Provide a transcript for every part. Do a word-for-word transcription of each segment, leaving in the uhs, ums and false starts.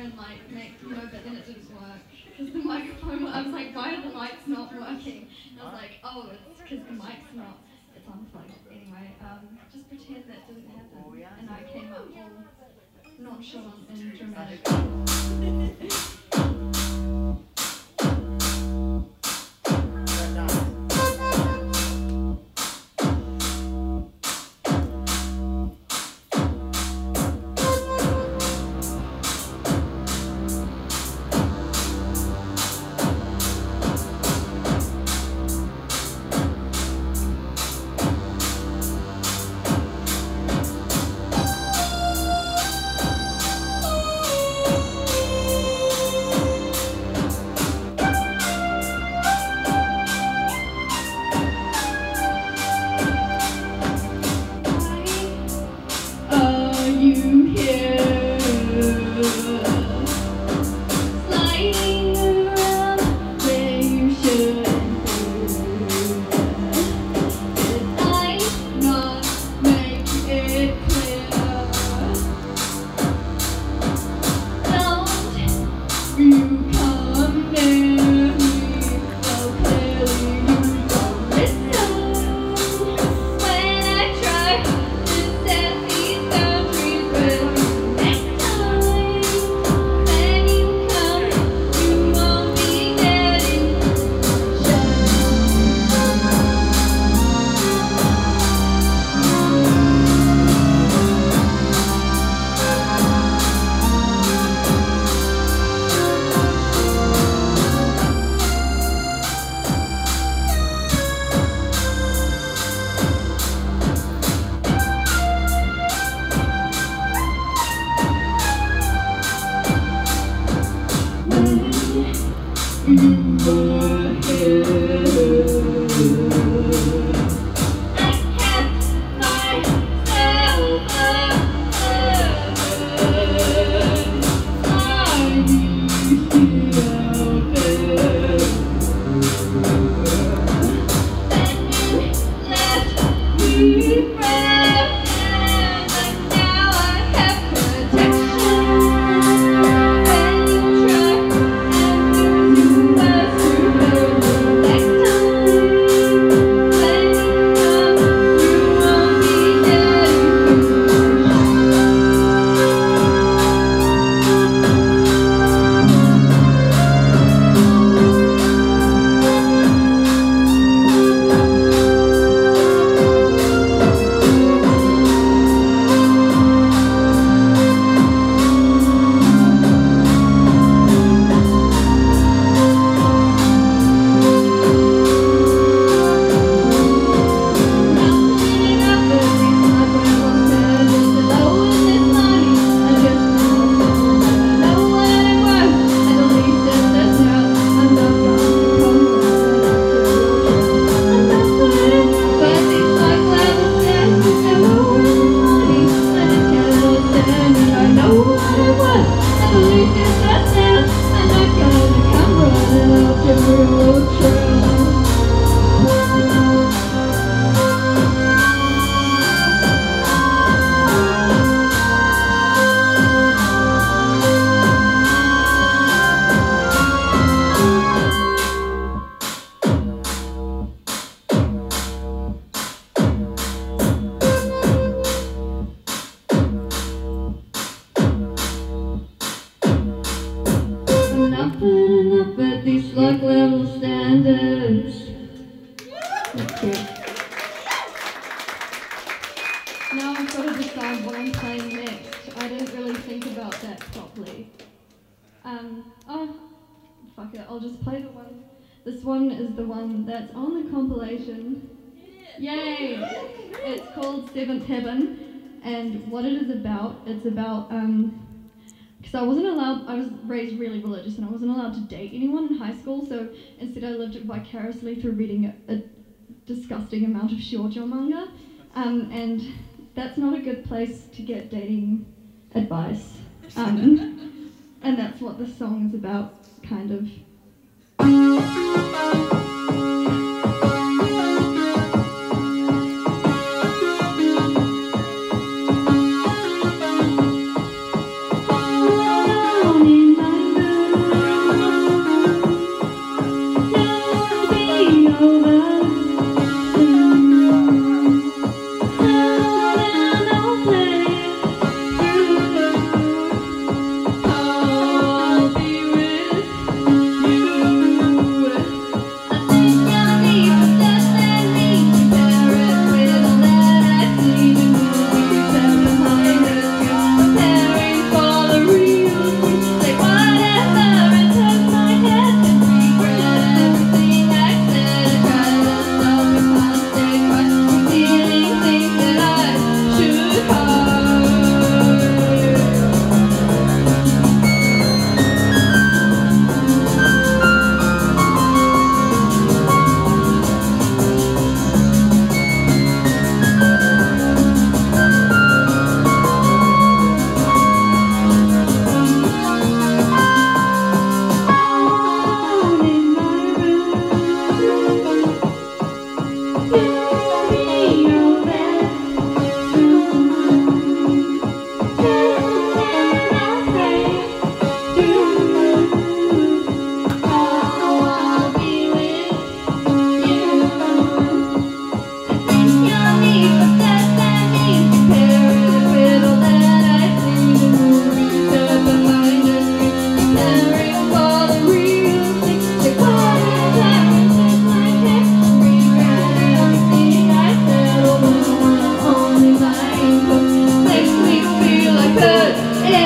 and like make, you know, but then it didn't work. Because the microphone, I was like, why are the lights not working? And I was like, oh, it's because the mic's not, it's unplugged. Anyway, um, just pretend that didn't happen. And I came up all nonchalant and dramatic. Seventh Heaven, and what it is about, it's about, um, because I wasn't allowed, I was raised really religious and I wasn't allowed to date anyone in high school, so instead I lived vicariously through reading a, a disgusting amount of shoujo manga, um, and that's not a good place to get dating advice, um, and that's what the song is about, kind of. Morning.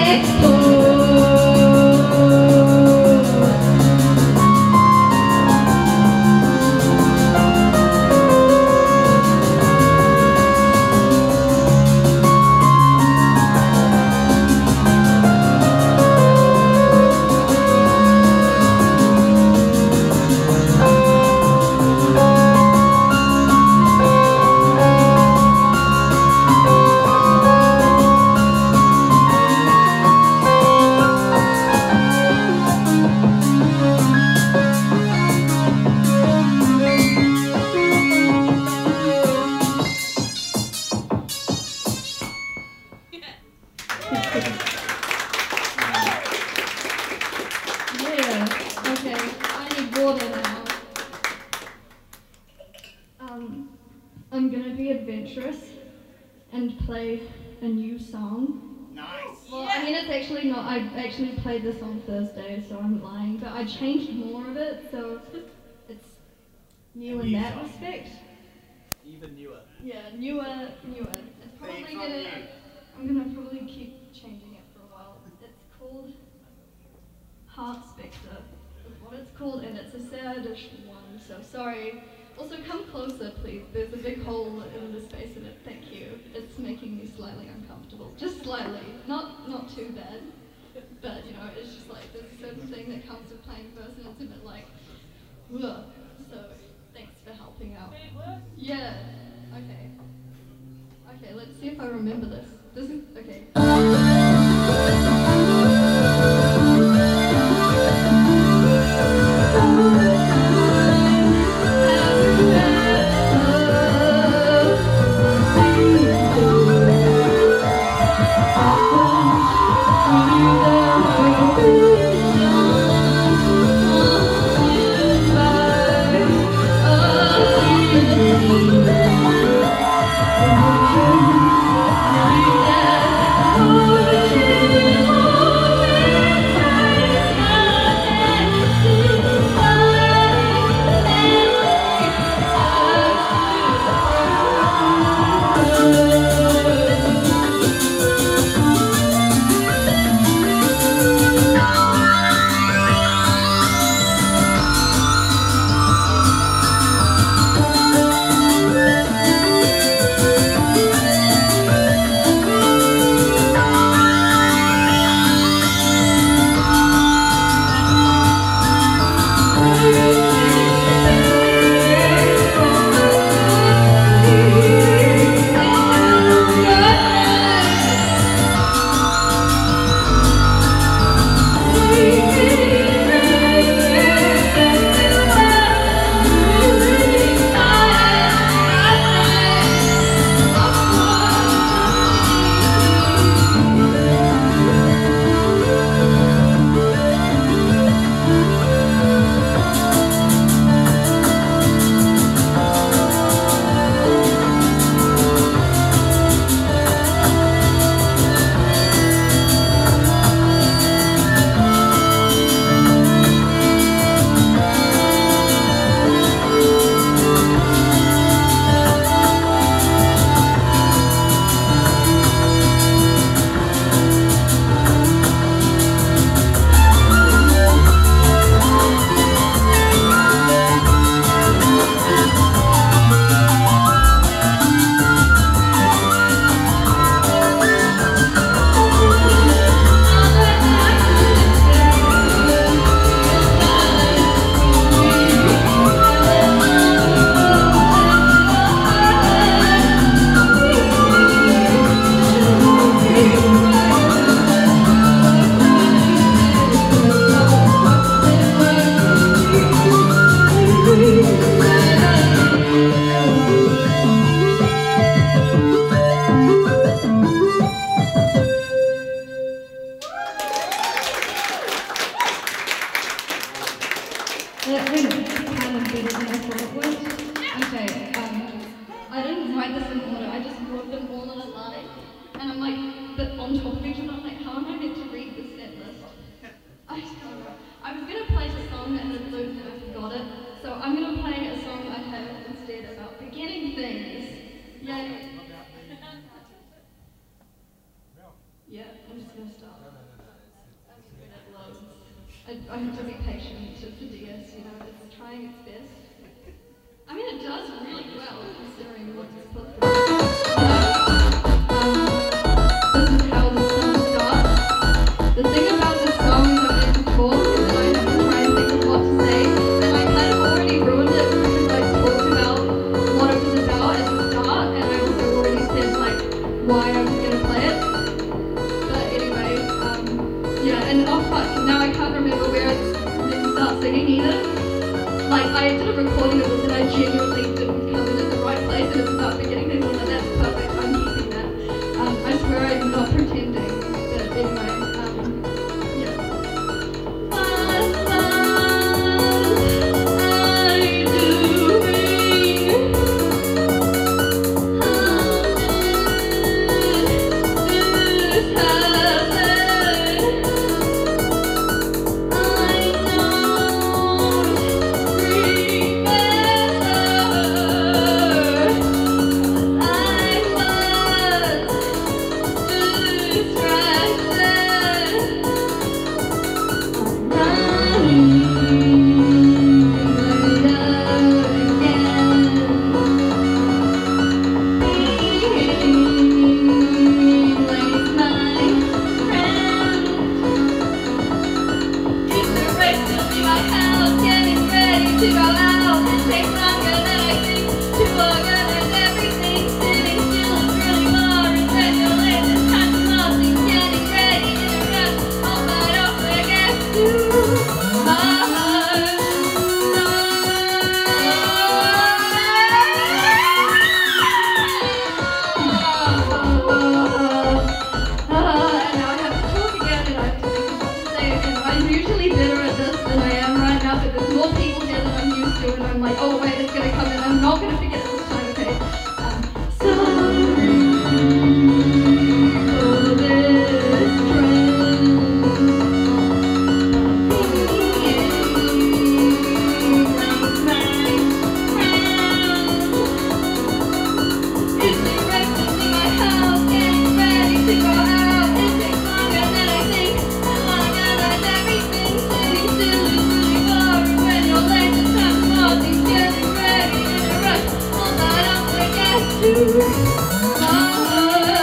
Played this on Thursday, so I'm lying, but I changed more of it, so it's new in that song. Respect. Even newer. Yeah, newer, newer. It's probably gonna, I'm gonna probably keep changing it for a while. It's called Heart Spectre, is what it's called, and it's a sadish one, so sorry. Also, come closer, please. There's a big hole in the space in it, thank you. It's making me slightly uncomfortable, just slightly, not, not too bad. But, you know, it's just like, there's a certain thing that comes with playing first, and it's a bit like, ugh. So, thanks for helping out. Yeah, okay. Okay, let's see if I remember this. This is, okay. Yeah, I'm just gonna start. I, I have to be patient with the D S, you know, it's trying its best. I mean, it does really well considering what it's put through. Um, this is how the song starts. The thing about this song is I've never talked and then I have to try and think of what to say. And I kind of already ruined it because I talked about what it was about at the start and I also already said like why I was going to play it. But anyway, um, yeah, and oh fuck, now I can't remember where it's meant to start singing either. Like, I did a recording of this and I genuinely didn't come in at the right place and it's about beginning things. I was like, that's perfect, I'm keeping that. Um, I swear I'm not pretending, but anyway, um, yeah. What was I doing? How did this happen? I don't to go out and take longer than I think to organize everything. Sitting still is really boring. Spread your legs, it's time for nothing. Getting ready in a rush. Oh, but don't forget to my heart. And now I have to talk again and I have to think of what to say again. I'm usually better at this than I am right now, but there's more people here than I'm used to, and I'm like, oh wait, it's gonna come in. I'm not gonna forget this time, okay? Um, sorry for this trend. Being like my friend. It's directed to my house, getting ready to go out. It takes longer than I think to organize everything. Sitting still is really boring when your legs are time for nothing. Getting ready in a rush. Oh, but don't forget to my heart.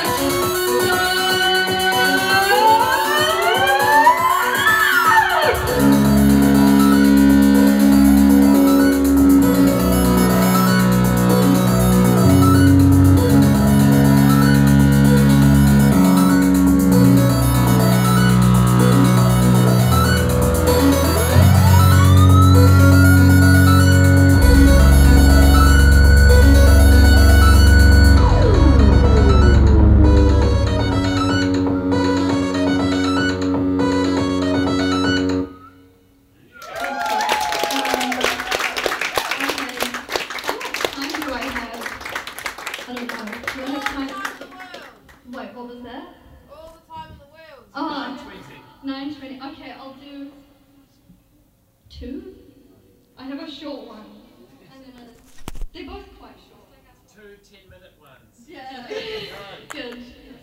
Wait, what was that? All the time in the wheels. Oh, nine twenty. nine twenty. Okay, I'll do two. I have a short one. And then a, they're both quite short. Two ten-minute ones. Yeah. Good.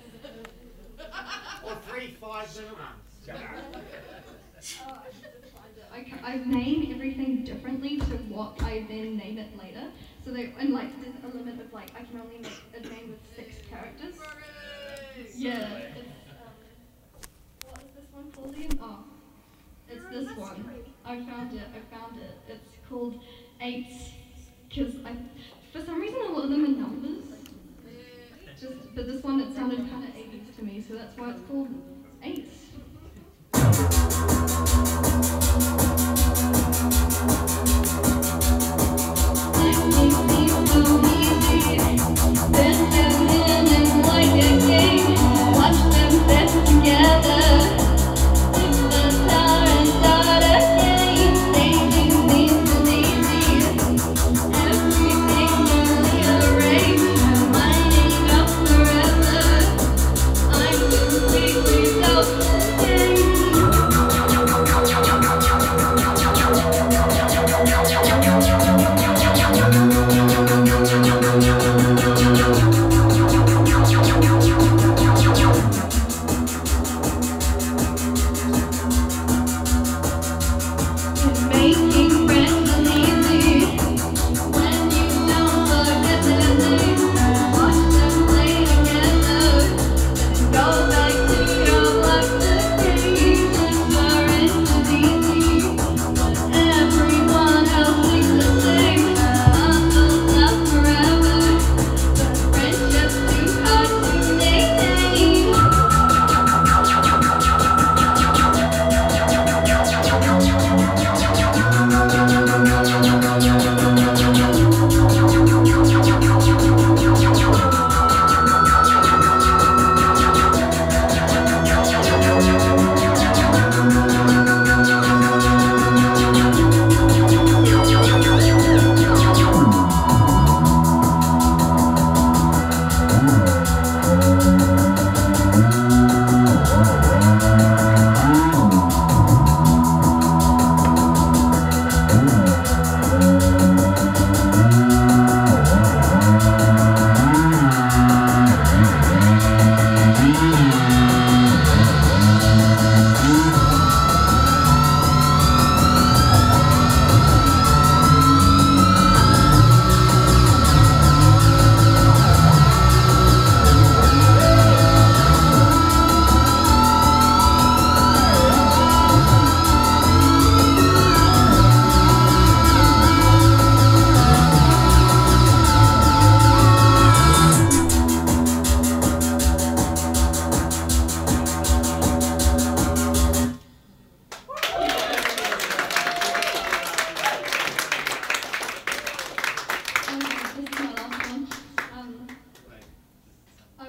Or three five-minute ones. Oh, I should just find it. I, ca- I name everything differently to what I then name it later. So they and like there's a limit of like I can only make a name with six characters. Yeah. It's, um, what is this one called again? Oh, it's this one. I found it. I found it. It's called Eights. Because I, for some reason, a lot of them are numbers. Just, but this one it sounded kind of eighties to me, so that's why it's called Eights. Everything really arranged, I'm winding up forever. I'm completely self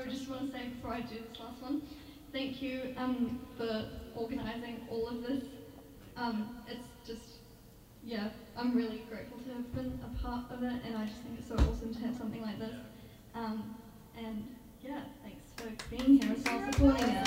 just want to say before I do this last one, thank you um, for organising all of this. Um, it's just, yeah, I'm really grateful to have been a part of it, and I just think it's so awesome to have something like this. Um, and yeah, thanks for being here as well, supporting it.